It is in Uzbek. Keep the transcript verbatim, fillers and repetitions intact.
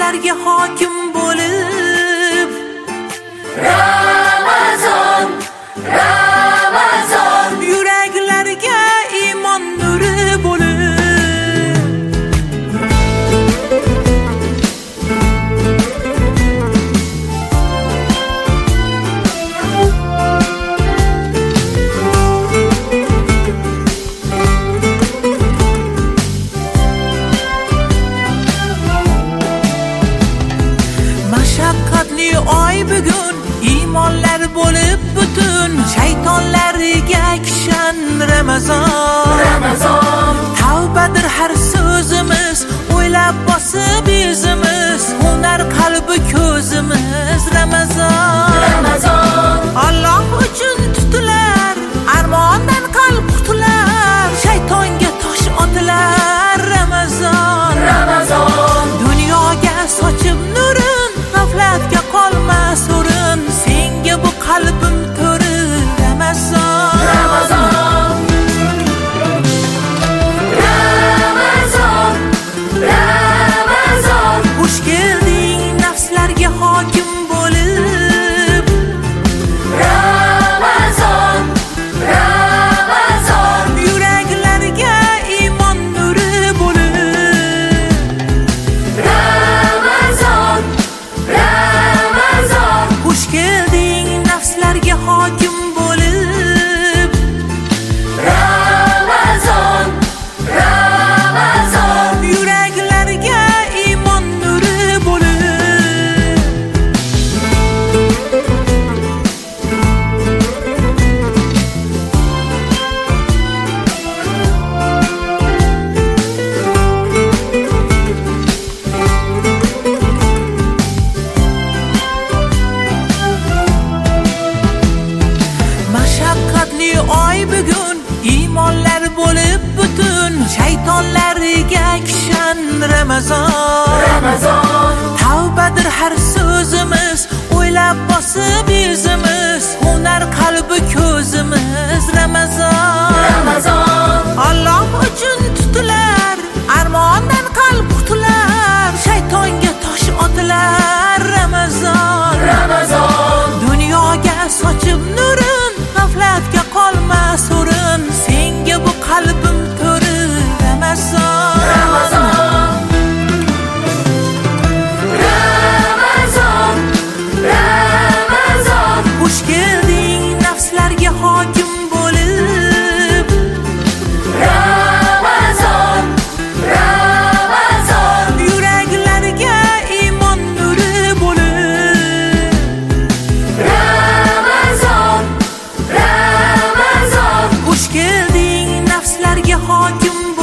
nafslarga hokim bo'lib. Ramazon, Ramazon, yuraklarga iymon nuri bo'lib. Mashaqqatli oy bugun, iymonlar bo'lib butun, shaytonlarga kishan Ramazon. Ramazon, Tavbadir har so'zimiz, o'ylab bosib yuzimiz, hunar qalbi ko'zimiz. Ramazon, Ramazon, Alloh uchun tutilar, armondan qalb qutular, shaytonga tosh otilar. Ramazon, Ramazon, dunyoga sochib nurin, g'aflatga qolmas o'rin, senga bu qalbim to'ri. Ramazon, Ramazon, Ramazon, Ramazon, xush kelding nafslarga hokim bo'lib. Ramazon, Ramazon, yuraklarga iymon nuri bo'lib. Ramazon, Ramazon, Xush kelding nafslarga hokim bo'lib. Ramazon, Ramazon, yuraklarga iymon nuri bo'lib. Mashaqqatli oy bugun, iymonlar bo'lib butun, shaytonlarga kishan Ramazon. Ramazon, Tavbadir har so'zimiz, o'ylab bosib yuzimiz, hunar qalbi ko'zimiz. Ramazon, Ramazon, Alloh uchun tutilar, armondan qalb qutular, shaytonga tosh otilar. Ramazon, Ramazon, dunyoga sochib nurin, g'aflatga qolmas o'rin, senga bu qalbim to'ri. Ramazon, Ramazon, Ramazon, Ramazon, xush kelding nafslarga hokim bo'lib. Ramazon, Ramazon, yuraklarga iymon nuri bo'lib. Ramazon, Ramazon, Xush kelding nafslarga hokim